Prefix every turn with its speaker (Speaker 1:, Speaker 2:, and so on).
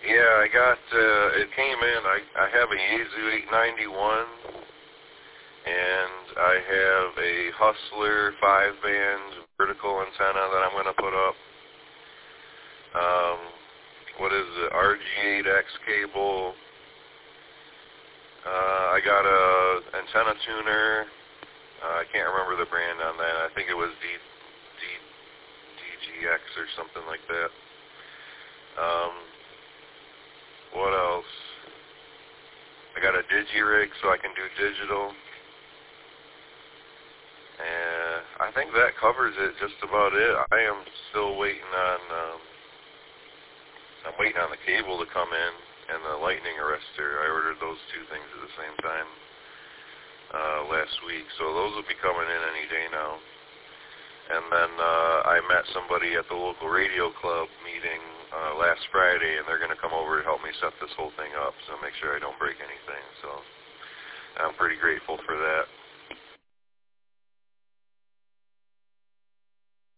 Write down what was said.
Speaker 1: Yeah, I got, it came in, I have a Yaesu 891, and I have a Hustler 5-band vertical antenna that I'm going to put up. What is it, RG8X cable. I got a antenna tuner. I can't remember the brand on that. I think it was DGX or something like that. What else? I got a DigiRig so I can do digital. And I think that covers it, just about it. I am still waiting on, I'm waiting on the cable to come in and the lightning arrestor. I ordered those two things at the same time last week, so those will be coming in any day now. And then I met somebody at the local radio club meeting last Friday, and they're going to come over to help me set this whole thing up, so make sure I don't break anything. So I'm pretty grateful for that.